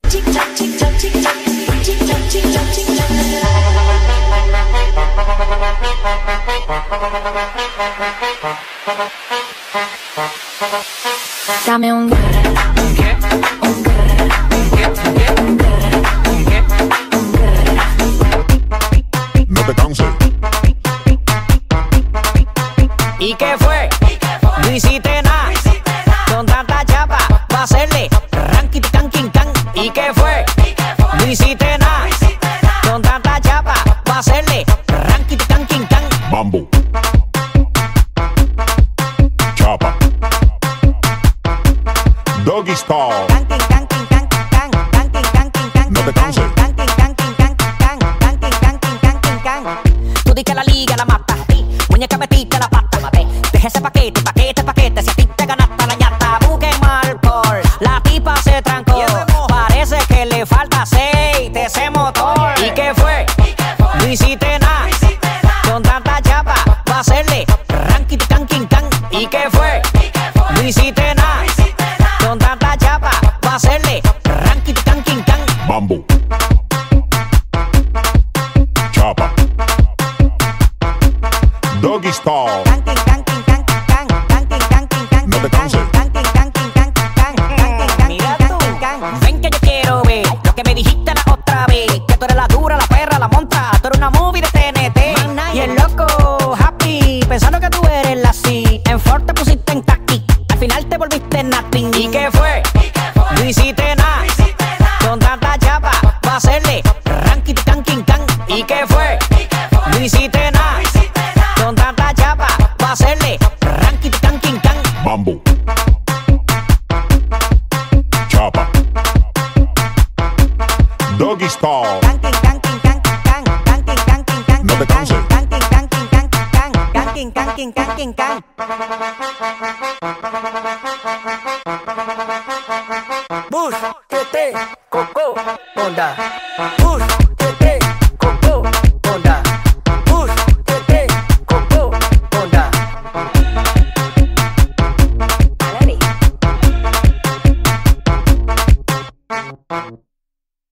Dame un no te canses. ¿Y qué fue? No hiciste nada. Con tanta chapa, va a hacerle ranking can king can. ¿Y qué fue? No hiciste nada. Con tanta chapa, va a hacerle ranking can king can. Mambo. Chapa. Doggy style. No te canses. Tú di que la liga la mata. Muñeca metiste la pata. Deja ese paquete, paquete. Si a ti te ganaste la ñata, busque alcohol. La tipa se trancó. Parece que le falta aceite ese motor. ¿Y qué fue? No hiciste nada. Con tanta chapa, va a hacerle ranking can king can. ¿Y qué fue? No hiciste nada. Con tanta chapa, va a hacerle ranking can king can. Mambo. Chapa. Doggy style. No te canses. Mira tú, ven que yo quiero ver lo que me dijiste la otra vez. Que tú eres la dura, la perra, la monta. Tú eres una movie de TNT. Y el loco, happy, pensando que tú eres la C. En Ford te pusiste en taqui. Al final te volviste nothing. ¿Y qué fue? No hiciste nada. Con tanta chapa, va a hacerle ranking can king can. ¿Y qué fue? No hiciste nada. Con tanta chapa, va a hacerle ranking can king can. Mambo. Chapa. Doggy style. No te canses. Bush, Tete, Coco, Honda. Bush.